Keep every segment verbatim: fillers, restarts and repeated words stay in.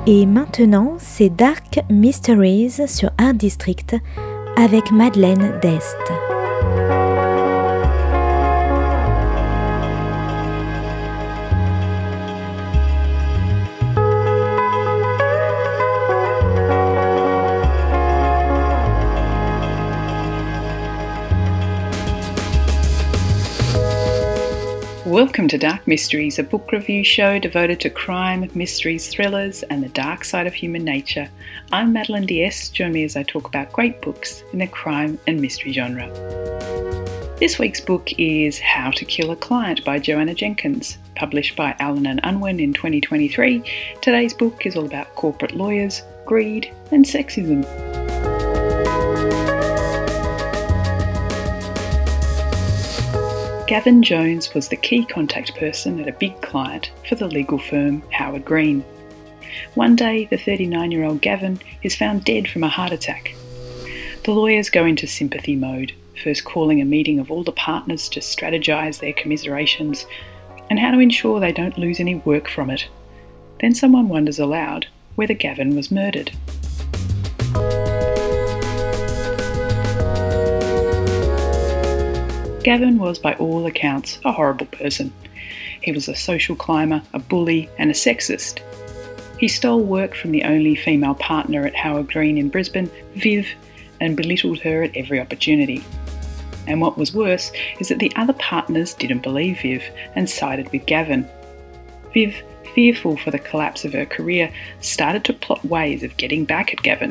Et maintenant, c'est Dark Mysteries sur Art District avec Madeleine Dest. Welcome to Dark Mysteries, a book review show devoted to crime, mysteries, thrillers, and the dark side of human nature. I'm Madeleine Dest. Join me as I talk about great books in the crime and mystery genre. This week's book is How to Kill a Client by Joanna Jenkins, published by Allen and Unwin in twenty twenty-three. Today's book is all about corporate lawyers, greed, and sexism. Gavin Jones was the key contact person at a big client for the legal firm Howard Green. One day, the thirty-nine-year-old Gavin is found dead from a heart attack. The lawyers go into sympathy mode, first calling a meeting of all the partners to strategise their commiserations and how to ensure they don't lose any work from it. Then someone wonders aloud whether Gavin was murdered. Gavin was, by all accounts, a horrible person. He was a social climber, a bully, and a sexist. He stole work from the only female partner at Howard Green in Brisbane, Viv, and belittled her at every opportunity. And what was worse is that the other partners didn't believe Viv and sided with Gavin. Viv, fearful for the collapse of her career, started to plot ways of getting back at Gavin.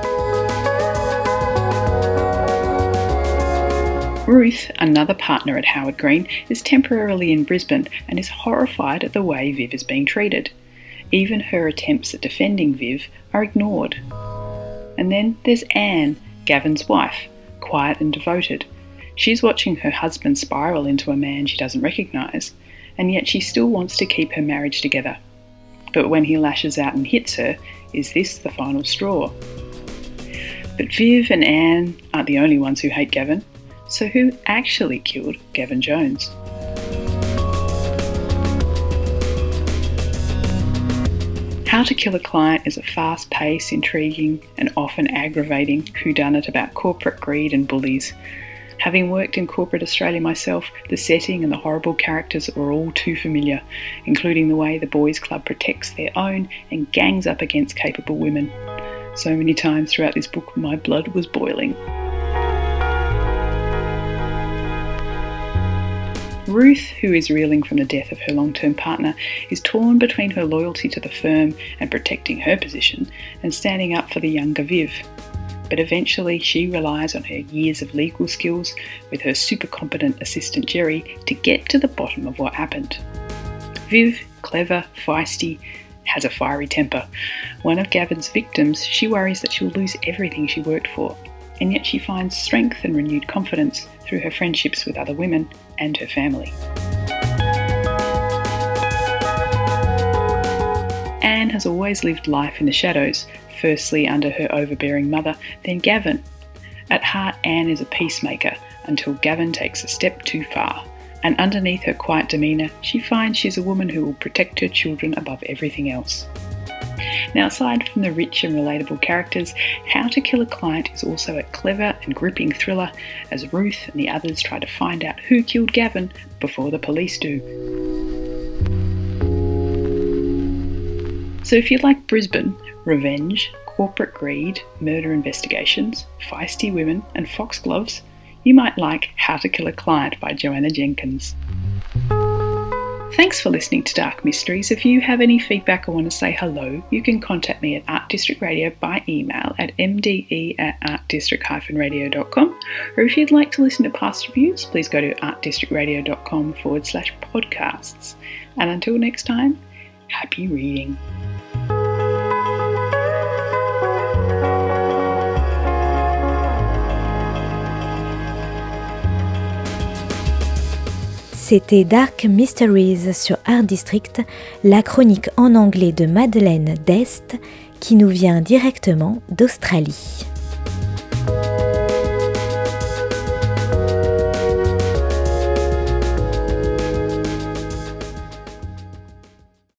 Ruth, another partner at Howard Green, is temporarily in Brisbane and is horrified at the way Viv is being treated. Even her attempts at defending Viv are ignored. And then there's Anne, Gavin's wife, quiet and devoted. She's watching her husband spiral into a man she doesn't recognise, and yet she still wants to keep her marriage together. But when he lashes out and hits her, is this the final straw? But Viv and Anne aren't the only ones who hate Gavin. So who actually killed Gavin Jones? How to Kill a Client is a fast-paced, intriguing, and often aggravating whodunit about corporate greed and bullies. Having worked in corporate Australia myself, the setting and the horrible characters are all too familiar, including the way the boys' club protects their own and gangs up against capable women. So many times throughout this book, my blood was boiling. Ruth, who is reeling from the death of her long-term partner, is torn between her loyalty to the firm and protecting her position and standing up for the younger Viv. But eventually she relies on her years of legal skills with her super competent assistant Jerry to get to the bottom of what happened. Viv, clever, feisty, has a fiery temper. One of Gavin's victims, she worries that she'll lose everything she worked for, and yet she finds strength and renewed confidence through her friendships with other women and her family. Anne has always lived life in the shadows, firstly under her overbearing mother, then Gavin. At heart, Anne is a peacemaker until Gavin takes a step too far, and underneath her quiet demeanour, she finds she's a woman who will protect her children above everything else. Now, aside from the rich and relatable characters, How to Kill a Client is also a clever and gripping thriller as Ruth and the others try to find out who killed Gavin before the police do. So if you like Brisbane, revenge, corporate greed, murder investigations, feisty women and foxgloves, you might like How to Kill a Client by Joanna Jenkins. Thanks for listening to Dark Mysteries. If you have any feedback or want to say hello, you can contact me at Art District Radio by email at m d e at art district radio dot com. Or if you'd like to listen to past reviews, please go to artdistrictradio.com forward slash podcasts. And until next time, happy reading. C'était Dark Mysteries sur Art District, la chronique en anglais de Madeleine Dest qui nous vient directement d'Australie.